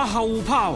馬後炮。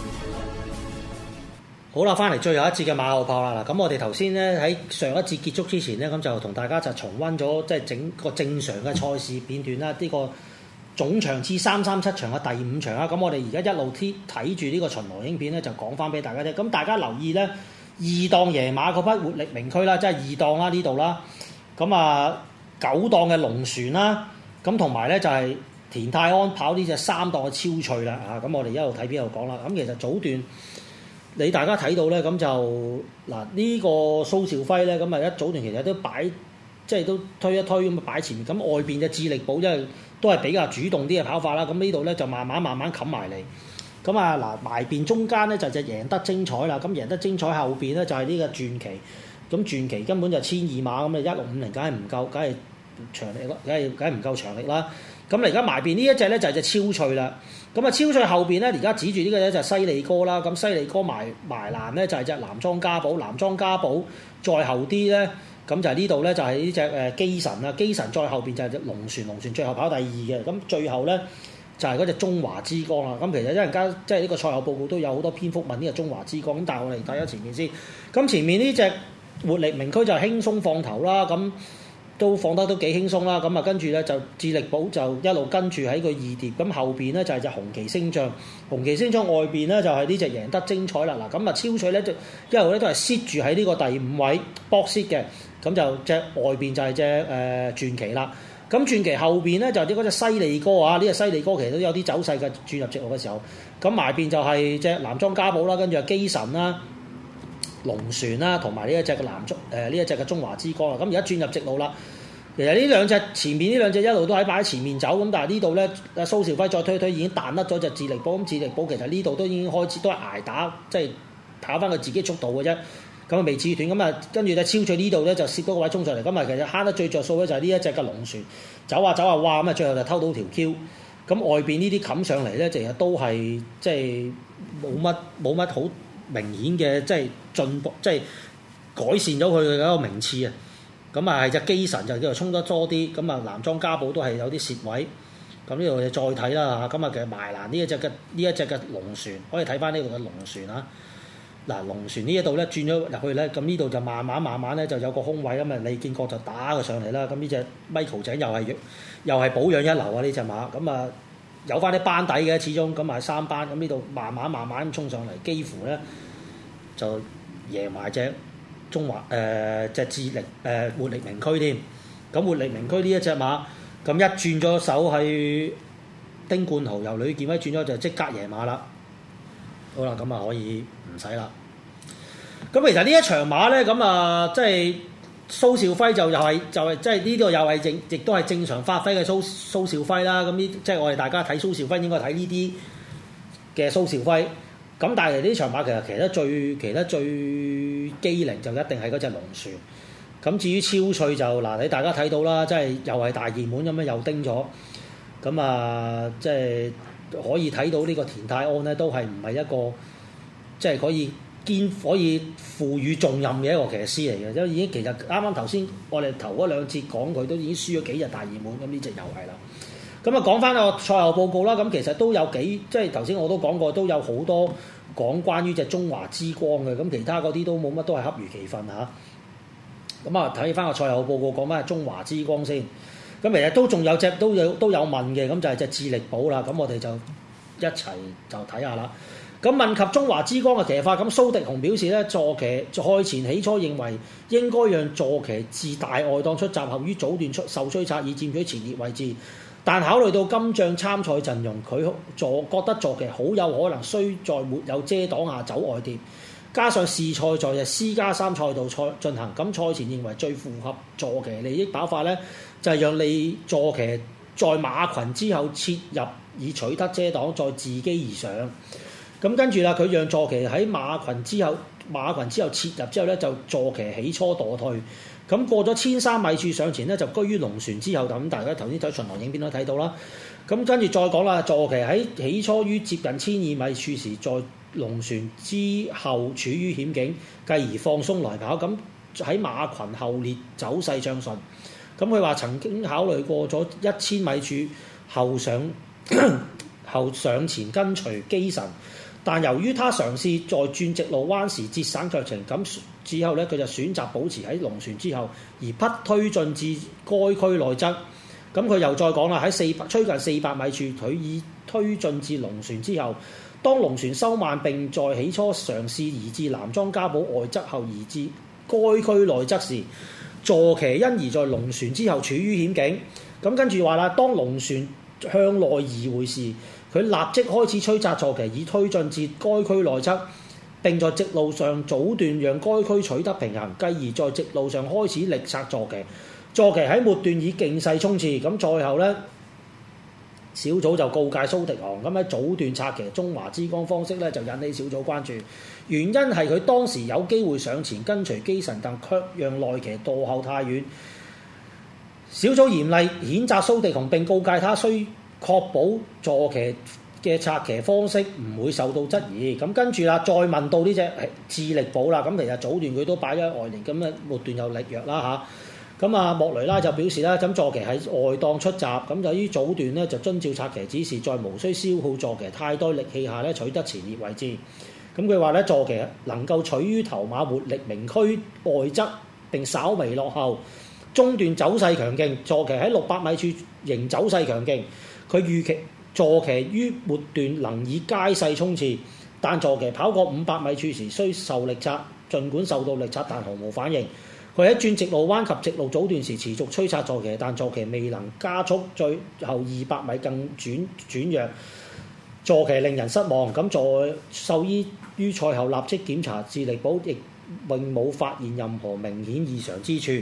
好啦，翻嚟最後一節嘅馬後炮啦。嗱，咁我哋頭先咧喺上一節結束之前咧，咁就同大家就重溫咗即係整個正常嘅賽事片段啦。呢個總場次337場嘅第5場啦。咁我哋而家一路睇住呢個巡邏影片咧，就講翻俾大家聽。咁大家留意咧，二檔贏馬嗰匹活力名區啦，即係二檔啦呢度啦。咁啊9檔嘅龍船啦，咁同埋咧就係田泰安跑呢隻3檔嘅超脆啦。啊，咁我哋一路睇邊度講啦。咁其實早段你大家睇到咧，咁就嗱呢個蘇兆輝咧，咁啊一早段其實都擺即係都推一推咁啊擺前面。咁外邊嘅智力寶因為都係比較主動啲嘅跑法啦。咁呢度咧就慢慢冚埋嚟。咁啊嗱埋邊中間咧就贏得精彩啦。咁贏得精彩後邊咧就係呢個傳奇。咁傳奇根本就1200碼咁啊1650梗係唔夠，梗係長力咯，梗係唔夠長力啦。咁而家埋邊呢一隻咧就係隻超脆啦。咁啊超脆後邊咧而家指住呢個咧就係犀利哥啦。咁犀利哥埋欄咧就係隻南莊家寶，南莊家寶再後啲咧，咁就係呢度咧就係呢隻機神啦。機神再後邊就係隻龍船，龍船最後跑第2嘅。咁最後咧就係嗰隻中華之光啦。咁其實一陣間即係呢個賽後報告都有好多篇幅問呢個中華之光。咁但係我哋睇下前面先。咁前面呢隻活力名區就輕鬆放頭啦。咁都放得都幾輕鬆啦，咁啊跟住咧就智力寶就一路跟住喺個2碟，咁後邊咧就係隻紅旗星將，紅旗星將外邊咧就係呢隻贏得精彩啦。嗱咁啊超脆咧就一路咧都係 sit 住喺呢個第5位 box sit 嘅，咁就隻外邊就係隻傳奇啦。咁傳奇後邊咧就啲嗰隻犀利哥啊，呢隻犀利哥其實都有啲走勢嘅轉入直路嘅時候，咁埋邊就係隻南莊家寶啦，跟住係機神啦。龍船啦，同埋呢一隻嘅呢一隻嘅中華之光啦，咁而家轉入直路啦。其實呢兩隻前面呢兩隻一路都喺擺喺前面走，咁但係呢度咧，蘇兆輝再推推已經彈甩咗隻智力寶，咁智力寶其實呢度都已經開始都係捱打，即係跑翻佢自己速度嘅啫。咁啊未至於斷，咁啊跟住咧超脆呢度咧就攝嗰個位衝上嚟，咁啊其實慳得最着數咧就係呢一隻嘅龍船走啊，哇咁啊最後就偷到條 Q。咁外邊呢啲冚上嚟咧，其實都係即係冇乜好明顯嘅即係進步，即係改善咗佢嘅一個名次啊！咁啊係隻機神就叫做衝得多啲，咁啊南莊家寶都係有啲蝕位，咁呢度就再睇啦嚇。咁啊其實埋欄呢一隻嘅龍船，可以睇翻呢度嘅龍船啊。嗱龍船呢一度咧轉咗入去咧，咁呢度就慢慢咧就有個空位，咁啊李建國就打佢上嚟啦。咁呢隻 Michael 井又係保養一流啊呢隻馬，咁啊有翻啲班底嘅始終，咁啊3班，咁呢度慢慢衝上嚟，幾乎咧就贏埋隻中華隻智力活力名區添。咁活力名區呢一隻馬，咁一轉咗手喺丁冠豪由呂健威轉咗就即刻贏馬啦。好啦，咁啊可以唔使啦。咁其實呢一場馬咧，咁啊即係蘇兆輝就係即係呢度又係亦都係正常發揮嘅蘇兆輝啦。咁呢即係我哋大家睇蘇兆輝應該睇呢啲嘅蘇兆輝。咁但係呢場馬其實騎得最機靈就一定係嗰隻龍船。咁至於超脆就嗱，你大家睇到啦，即係又係大熱門咁樣又叮咗。咁啊，即係可以睇到呢個田泰安咧，都係唔係一個即係可以賦予重任嘅一個騎師嚟嘅。因為已經其實啱啱頭先我哋頭嗰2節講佢都已經輸咗幾日大熱門，咁呢隻又係啦。咁啊講翻個賽後報告啦，咁其實都有即係頭先我都講過，都有好多講關於隻中華之光嘅，咁其他嗰啲都冇乜，都係恰如其分嚇。咁啊睇翻個賽後報告，講翻中華之光先。咁其實都仲有隻都有問嘅，咁就係隻智力寶啦。咁我哋就一齊就睇下啦。咁問及中華之光嘅騎法，咁蘇迪雄表示咧，坐騎賽前起初認為應該讓坐騎自大外檔出閘，後於早段受催策以佔取前列位置。但考慮到今仗參賽陣容，佢覺得坐騎好有可能需在沒有遮擋下走外碟，加上試賽在日 C+3 賽道進行，咁賽前認為最符合坐騎利益跑法咧，就係讓你坐騎在馬群之後切入以取得遮擋，再自己而上。咁跟住啦，佢讓坐騎喺馬群之後切入之後咧，就坐騎起初墮退。咁過咗1300米處上前咧，就居於龍船之後。咁大家頭先睇巡邏影片都睇到啦。咁跟住再講啦，坐騎喺起初於接近1200米處時，在龍船之後處於險境，繼而放鬆來跑。咁喺馬群後列走勢暢順。咁佢話曾經考慮過咗1000米處後後上前跟隨機神，但由於他嘗試在轉直路彎時節省腳程，咁之後咧佢就選擇保持喺龍船之後，而不推進至該區內側。咁佢又再講啦，喺趨近400米處，佢已推進至龍船之後，當龍船收慢並在起初嘗試移至南莊家堡外側後移至該區內側時，坐騎因而在龍船之後處於險境。咁跟住話啦，當龍船向內移回時，佢立即開始催責坐騎以推進至該區內側，並在直路上阻斷讓該區取得平衡，繼而在直路上開始力策坐騎。坐騎喺末段以勁勢衝刺，咁賽後咧小組就告誡蘇迪昂，咁喺早段策騎中華之光方式咧就引起小組關注，原因係佢當時有機會上前跟隨機神，但卻讓內騎墮後太遠。小組嚴厲譴責蘇迪昂並告誡他需確保坐騎嘅策騎方式唔會受到質疑。咁跟住啦，再問到呢隻智力寶啦，咁其實早段佢都擺咗喺外年，咁啊末段又力弱啦嚇。咁啊，莫雷拉就表示啦，咁坐騎喺外檔出閘，咁由於早段咧就遵照策騎指示，在無需消耗坐騎太多力氣下咧取得前列位置。咁佢話咧，坐騎能夠取於頭馬活力明區外側並稍微落後，中段走勢強勁，坐騎喺600米處仍走勢強勁。佢預期坐騎於末段能以街勢衝刺，但坐騎跑過500米處時需受力策，儘管受到力策，但毫無反應。佢喺轉直路彎及直路早段時持續催策坐騎，但坐騎未能加速，最後200米更轉弱，坐騎令人失望。咁在獸醫於賽後立即檢查智力寶，亦並冇發現任何明顯異常之處。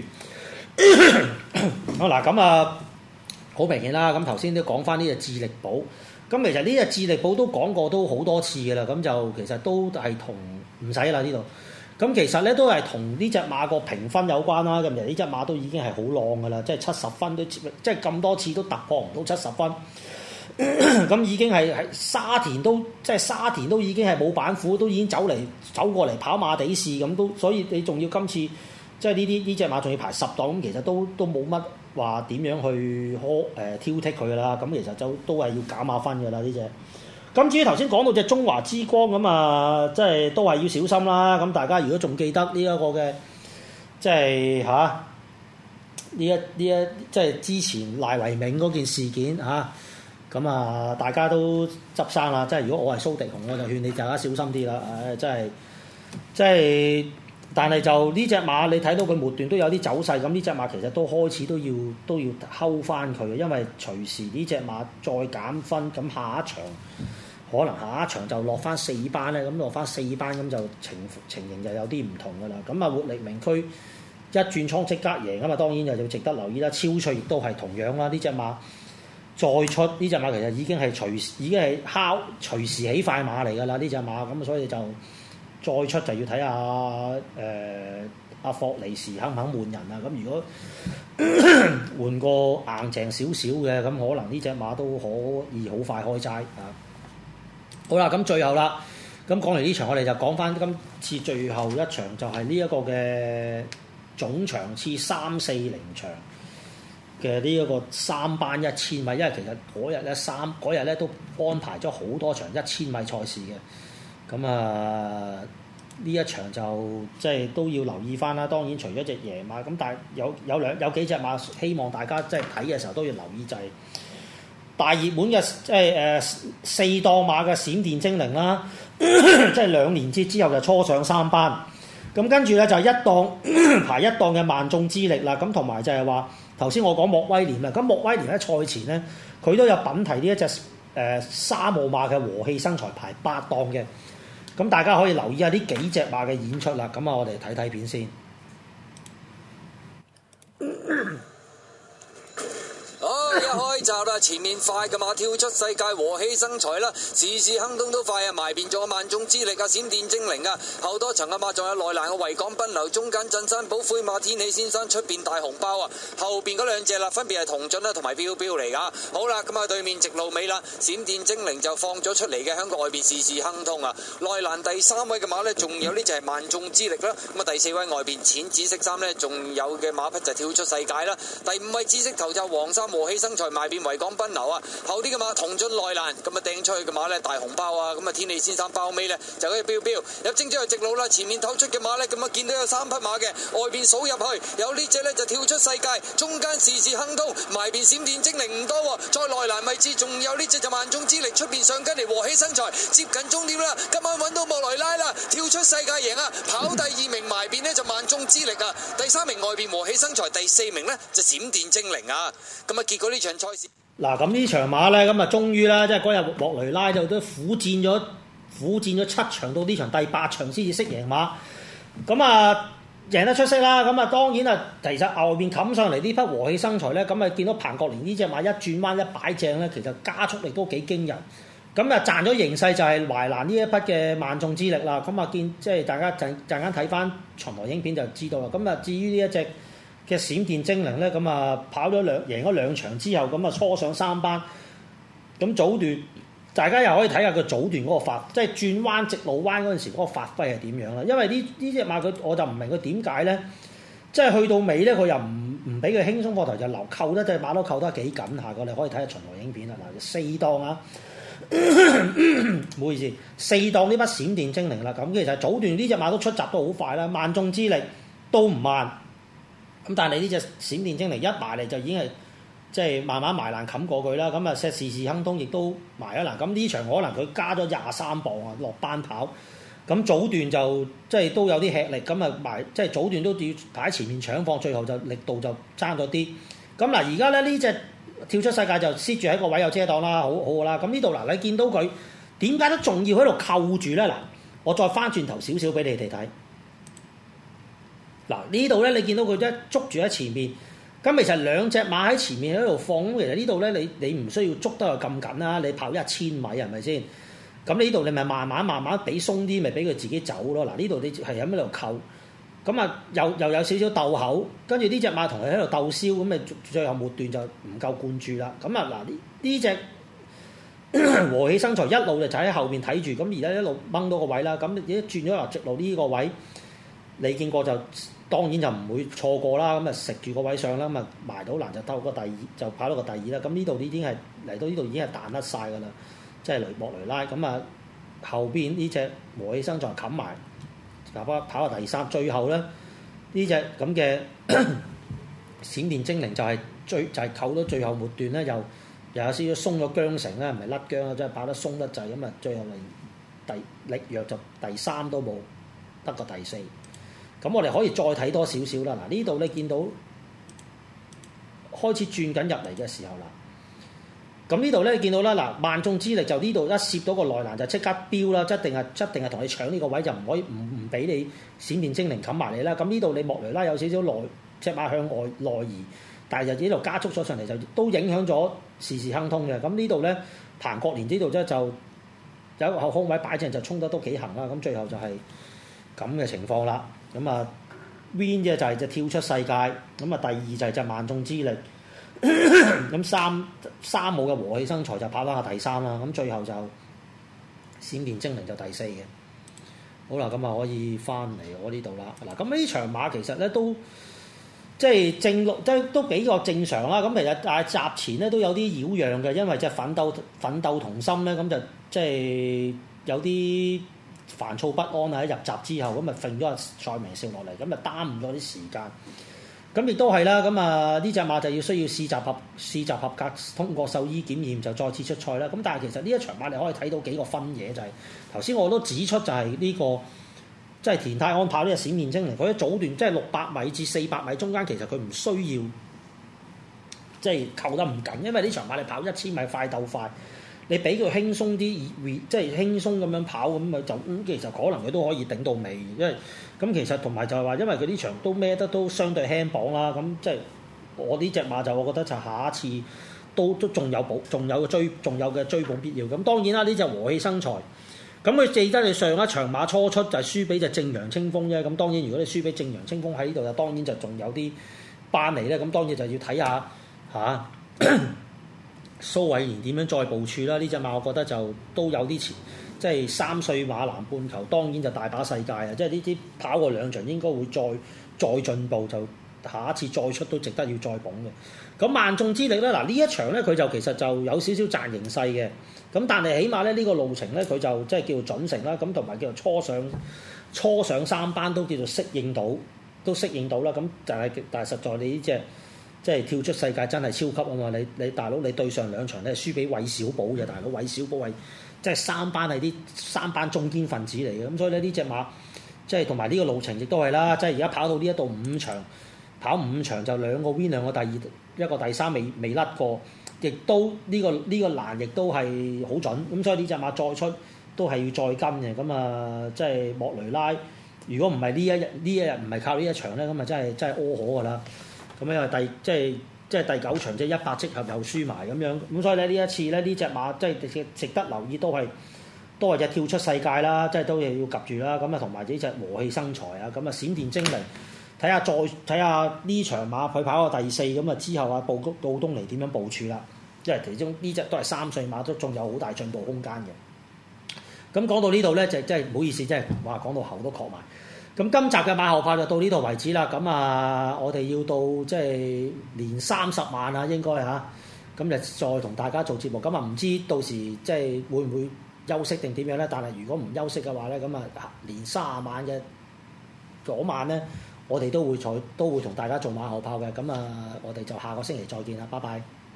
好嗱，咁啊好明顯啦。咁頭先都講翻呢隻智力寶，咁其實呢隻智力寶都講過都好多次嘅啦。咁就其實都係同唔使啦呢度。咁其實咧都係同呢隻馬個評分有關啦。咁其實呢隻馬都已經係好浪㗎啦，即係70分都即係咁多次都突破唔到70分。咁已經係沙田都已經係冇板斧，都已經走過嚟跑馬地試咁都，所以你仲要今次即係呢隻馬仲要排10檔，咁其實都冇乜話點樣去挑剔佢㗎啦。咁其實就都係要減下分㗎啦呢隻。咁至於頭先講到隻中華之光咁啊，即係都係要小心啦。咁大家如果仲記得呢一個嘅，即係呢一即係之前賴維銘嗰件事件嚇，咁啊大家都執生啦。即係如果我係蘇迪雄，我就勸你大家小心啲啦。即係，但係就呢隻馬你睇到佢末段都有啲走勢，咁呢隻馬其實都開始都要睺翻佢嘅，因為隨時呢隻馬再減分，咁下一場。可能下一場就落翻4班咧，咁落翻4班咁就情形就有啲唔同噶啦。咁啊活力名區一轉倉即刻贏啊嘛，當然就值得留意啦。超脆亦都係同樣啦，呢隻馬再出呢隻馬其實已經係隨時起快馬嚟噶啦呢隻馬，咁所以就再出就要睇下阿霍尼時肯唔肯換人啊。咁如果換個硬淨少少嘅，咁可能呢隻馬都可以好快開齋啊！好啦，咁最後啦，咁講完呢場，我哋就講翻今次最後一場，就係呢一個嘅總場次340場嘅呢一個3班1000米，因為其實嗰日咧都安排咗好多場1000米賽事嘅，咁啊呢一場就即係都要留意翻啦。當然除咗隻野馬，咁但係有幾隻馬，希望大家即係睇嘅時候都要留意，就係大熱門嘅即係4檔馬嘅閃電精靈啦，即係2年節之後就初上3班，咁跟住咧就係排一檔嘅萬眾之力啦，咁同埋就係話頭先我講莫威廉啦，咁莫威廉喺賽前咧佢都有品提呢一隻沙姆馬嘅和氣生財排8檔嘅，咁大家可以留意下呢幾隻馬嘅演出啦，咁啊我哋睇睇片先。 一開閘啦，前面快嘅馬跳出世界和氣生財啦，時時亨通都快啊，埋邊咗萬眾之力啊，閃電精靈啊，後多層嘅馬仲有內欄嘅維港奔流，中間鎮山寶灰馬天喜先生，出邊大紅包啊，後邊嗰兩隻啦，分別係同進啦同埋標標嚟噶。好啦，咁啊對面直路尾啦，閃電精靈就放咗出嚟嘅，香港外邊時時亨通啊，內欄第3位嘅馬呢，仲有呢就係萬眾之力啦，咁啊第4位外邊淺紫色衫呢，仲有嘅馬匹就跳出世界啦，第5位紫色頭就黃衫和氣生財賣表邊維港奔流啊，後啲嘅馬同進內欄，咁啊掟出去嘅馬呢，大紅包啊，咁啊天氣先生包尾呢，就可以飆飆入正咗去直路啦，前面透出嘅馬呢，咁啊見到有3匹馬嘅，外邊數入去有呢隻呢，就跳出世界，中間時時亨通，埋邊閃電精靈唔多喎，再內欄位置仲有呢隻就萬眾之力，出邊上緊嚟和氣生財，接近終點啦，今晚揾到莫雷拉啦，跳出世界贏啊，跑第2名埋邊呢，就萬眾之力啊，第3名外邊和氣生財，第4名呢，就閃電精靈啊，咁啊結果呢場賽事嗱，咁呢場馬咧，咁啊終於啦，即係嗰日莫雷拉就都苦戰咗7場，到呢場第8場先至識贏馬，咁啊贏得出色啦，咁啊當然啊，其實後邊冚上嚟呢匹和氣生財咧，咁啊見到彭國連呢隻馬一轉彎一擺正咧，其實加速力都幾驚人，咁啊賺咗形勢就係懷蘭呢一匹嘅萬眾之力啦，咁啊見即係大家陣間睇翻巡邏影片就知道啦，咁啊至於呢一隻嘅閃電精靈咧，咁啊贏咗2場之後，咁啊初上3班，咁早段大家又可以睇下佢早段嗰個發，即係轉彎直路彎嗰陣時嗰個發揮係點樣啦。因為呢隻馬我就唔明佢點解咧，即係去到尾咧佢又唔俾佢輕鬆過頭，就留扣得隻馬都扣得幾緊下嘅，你可以睇下巡邏影片啦。嗱，4檔啊，唔好意思，4檔呢筆閃電精靈啦。咁其實早段呢隻馬都出閘都好快啦，萬眾之力都唔慢。咁但係你呢隻閃電精靈一埋嚟就已經係即係慢慢埋欄冚過佢啦，咁啊時時亨通亦都埋一欄，咁呢場可能佢加咗23磅啊落班跑，咁早段就即係都有啲吃力，咁啊埋即係早段都要排喺前面搶放，最後就力度就爭咗啲。咁嗱而家咧呢隻跳出世界就黐住喺個位有遮擋啦，好好啦。咁呢度嗱你見到佢點解都仲要喺度扣住咧？嗱，我再翻轉頭少少俾你哋睇。嗱呢度咧，你見到佢一捉住喺前面，咁其實2隻馬喺前面喺度放，咁其實呢度咧你唔需要捉得佢咁緊啦，你跑1000米係咪先？咁呢度你咪慢慢俾鬆啲，咪俾佢自己走咯。嗱呢度你係喺度扣，咁啊又有少少鬥口，跟住呢隻馬同佢喺度鬥燒，咁咪最後末段就唔夠灌注啦。咁啊嗱呢隻和氣生財一路就喺後邊睇住，咁而家一路掹到個位啦，咁而家轉咗落直路呢個位，你見過就。當然就唔會錯過啦，咁啊食住個位上啦，咁啊埋到欄就兜個第2，就跑到個第2啦。咁呢度已經係嚟到呢度已經係彈甩晒㗎啦，即係莫雷拉。咁啊後邊呢隻和氣生財冚埋，跑到第3。最後咧呢隻咁嘅閃電精靈就係扣到最後末段咧，又有少少鬆咗韁繩啦，唔係甩韁啊，即係跑得鬆得滯，咁啊最後嚟力弱就第3都冇，得個第4。咁我哋可以再睇多少少啦。嗱呢度咧見到開始轉緊入嚟嘅時候啦。咁呢度咧見到啦，嗱萬眾之力就呢度一攝到個內欄就即刻飆啦，一定係同你搶呢個位，就唔可以唔俾你閃電精靈冚埋你啦。咁呢度你莫雷拉有少少隻馬向外內移，但係就呢度加速咗上嚟，就都影響咗時時亨通嘅。咁呢度咧彭國連呢度咧就有一個後空位擺正，就衝得都幾行啦。咁最後就係咁嘅情況啦。咁啊 ，Win 嘅就係隻跳出世界，咁啊第2就係隻萬眾之力，咁三號嘅和氣生財就跑翻下第3啦，咁最後就閃電精靈就第4嘅。好啦，咁啊可以翻嚟我呢度啦。嗱，咁呢場馬其實咧都即係正路，即係都比較正常啦。咁其實但係閘前咧都有啲擾攘嘅，因為隻奮鬥同心咧，咁就即係有啲煩躁不安啊！喺入閘之後，咁咪揈咗阿蔡明少落嚟，咁咪耽誤咗啲時間。咁亦都係啦，咁啊呢隻馬就需要試閘合格，通過獸醫檢驗就再次出賽啦。咁但係其實呢一場馬你可以睇到幾個分野，就係頭先我都指出就係呢個即係田泰安跑呢隻閃電精靈，佢喺早段即係600米至400米中間，其實佢唔需要即係扣得唔緊，因為呢場馬你跑1000米快鬥快。你俾佢輕鬆啲，即係輕鬆咁樣跑咁咪就其實可能佢都可以頂到尾，因為咁其實同埋就係話，因為佢呢場都孭得都相對輕磅啦，咁即係我呢隻馬就我覺得就下一次都仲有嘅追捧必要。咁當然啦，呢隻和氣生財，咁佢記得你上一場馬初出就係輸俾隻正陽清風啫。咁當然如果你輸俾正陽清風喺呢度，就當然就仲有啲班嚟咧。咁當然就要睇下嚇。蘇偉賢點樣再部署啦？呢隻馬我覺得就都有啲前，即係3歲馬南半球，當然就大把世界啊！即係呢啲跑過2場應該會再進步，就下一次再出都值得要再捧嘅。咁萬眾之力咧，嗱呢一場咧佢就其實就有少少賺形勢嘅。咁但係起碼咧呢個路程咧佢就即係叫做準成啦，咁同埋叫做初上三班都叫做適應到啦。咁但係實在你呢隻即係跳出世界真係超級啊嘛！你大佬你對上兩場咧輸俾韋小寶嘅大佬，韋小寶係即係三班係啲三班中堅分子嚟嘅，咁所以咧呢隻馬即係同埋呢個路程亦都係啦，即係而家跑到呢一度跑五場就2個 win 2個第二，一個第三未甩過，亦都呢個欄亦都係好準，咁所以呢隻馬再出都係要再跟嘅，咁啊即係莫雷拉，如果唔係呢一日唔係靠呢一場咧，咁啊真係柯可㗎啦，咁因為即係第9場即係100積合又輸埋咁樣，咁所以咧呢一次咧呢隻馬即係值得留意，都係隻跳出世界啦，即係都係要及住啦，咁啊同埋呢隻和氣生財啊，咁啊閃電精靈。睇下呢場馬佢跑過第4，咁啊之後杜東尼點樣部署啦？因為其中呢隻都係3歲馬，都仲有好大進步空間嘅。咁講到呢度咧，就真係唔好意思，真係哇講到喉都確埋。咁今集嘅馬後炮就到呢度為止啦。咁啊，我哋要到即係年30萬啊，應該嚇。咁就再同大家做節目。咁啊，唔知到時即係會唔會休息定點樣咧？但係如果唔休息嘅話咧，咁啊年30萬嘅嗰晚咧。我哋都會同大家做馬後炮嘅，咁啊，我哋就下個星期再見啦，拜拜。